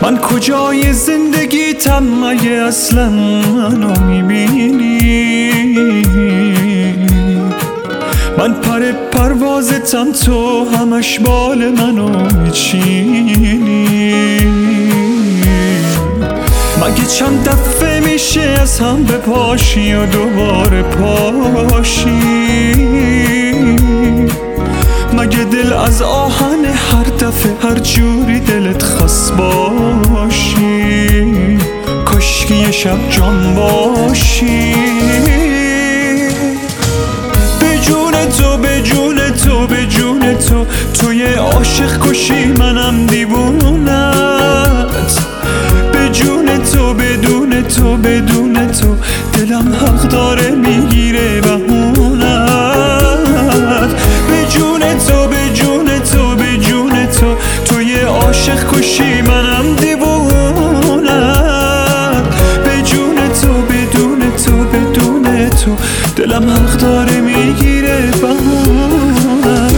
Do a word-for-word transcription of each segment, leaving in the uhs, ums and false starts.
من کجای زندگیتم مگه اصلا منو میبینی؟ من پر پروازتم تو همش بال منو میچینی. مگه چند دفعه میشه از هم بپاشی و دوباره پاشی؟ مگه دل از آهن هر دفعه هر جوری دلت خواست باشی؟ کاشکی یه شب جان باشی. به جون تو به جون تو به جون تو، تو یه عاشق کشی منم دیوونت. به جون تو بدون تو بدون تو دلم حق داره میگیره بهونت. به جون تو به جون تو به جون تو، تو یه عاشق کشی منم دیوونت. به جون تو بدون تو بدون تو دلم حق داره میگیره بهونت.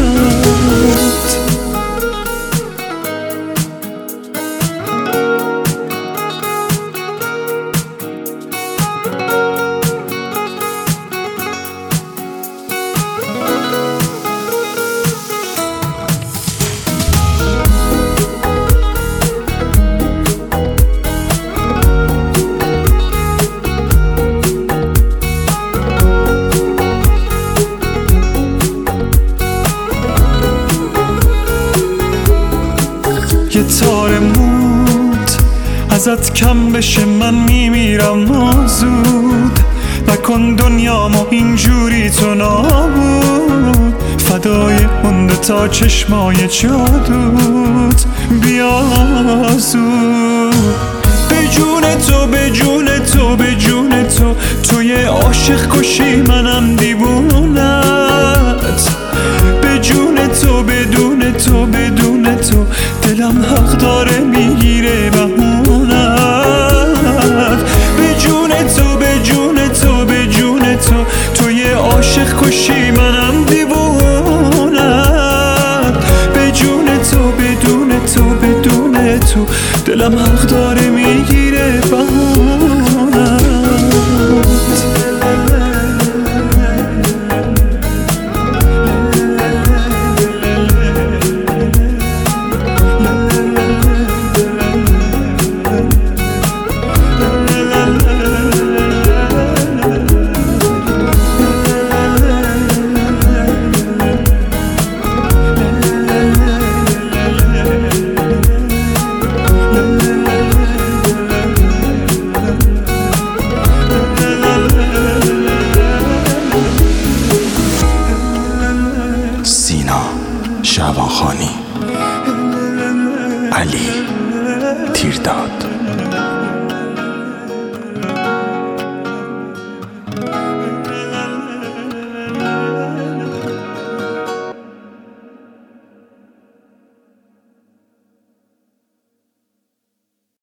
یه تار موت ازت کم بشه من میمیرم زود. نکن دنیامو اینجوری تو نابود. فدای اون تا چشمای جادوت بیا زود. به جون تو به جون تو به جون تو، تو یه عاشق کشی منم دیوونت. به جون تو بدون تو بدون تو دلم حق داره میگیره بهونت. به جون تو به جون تو به جون تو، تو یه عاشق کشی منم دیوونت. به جون تو بدون تو بدون تو دلم حق داره میگیره بهونت. شعبان خانی، علی تیرداد.